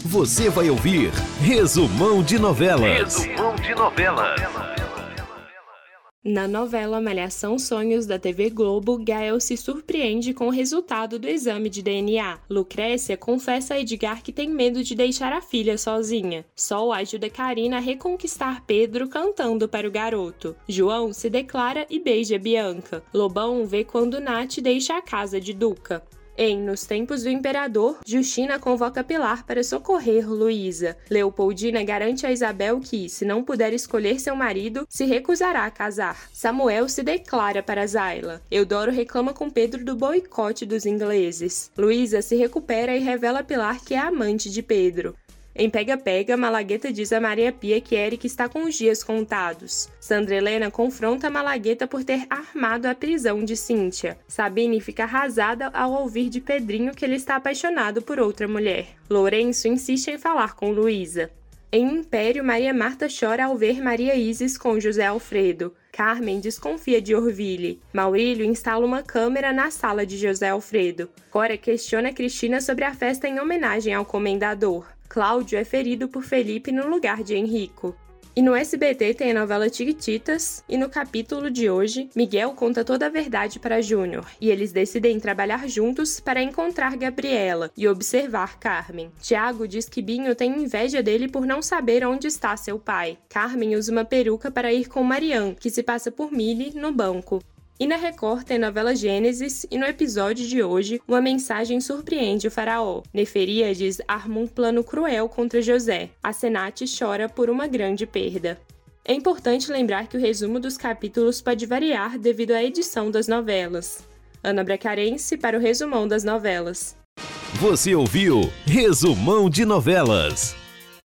Você vai ouvir Resumão de Novelas. Resumão de Novelas. Na novela Malhação Sonhos da TV Globo, Gael se surpreende com o resultado do exame de DNA. Lucrécia confessa a Edgar que tem medo de deixar a filha sozinha. Sol ajuda Karina a reconquistar Pedro cantando para o garoto. João se declara e beija Bianca. Lobão vê quando Nath deixa a casa de Duca. Em Nos Tempos do Imperador, Justina convoca Pilar para socorrer Luísa. Leopoldina garante a Isabel que, se não puder escolher seu marido, se recusará a casar. Samuel se declara para Zayla. Eudoro reclama com Pedro do boicote dos ingleses. Luísa se recupera e revela a Pilar que é amante de Pedro. Em Pega-Pega, Malagueta diz a Maria Pia que Eric está com os dias contados. Sandra Helena confronta Malagueta por ter armado a prisão de Cíntia. Sabine fica arrasada ao ouvir de Pedrinho que ele está apaixonado por outra mulher. Lourenço insiste em falar com Luísa. Em Império, Maria Marta chora ao ver Maria Isis com José Alfredo. Carmen desconfia de Orville. Maurílio instala uma câmera na sala de José Alfredo. Cora questiona Cristina sobre a festa em homenagem ao comendador. Cláudio é ferido por Felipe no lugar de Henrico. E no SBT tem a novela Tiquititas, e no capítulo de hoje, Miguel conta toda a verdade para Júnior, e eles decidem trabalhar juntos para encontrar Gabriela e observar Carmen. Tiago diz que Binho tem inveja dele por não saber onde está seu pai. Carmen usa uma peruca para ir com Marianne, que se passa por Milly no banco. E na Record tem novela Gênesis, e no episódio de hoje, uma mensagem surpreende o faraó. Neferíades arma um plano cruel contra José. Asenate chora por uma grande perda. É importante lembrar que o resumo dos capítulos pode variar devido à edição das novelas. Ana Bracarense para o Resumão das Novelas. Você ouviu Resumão de Novelas.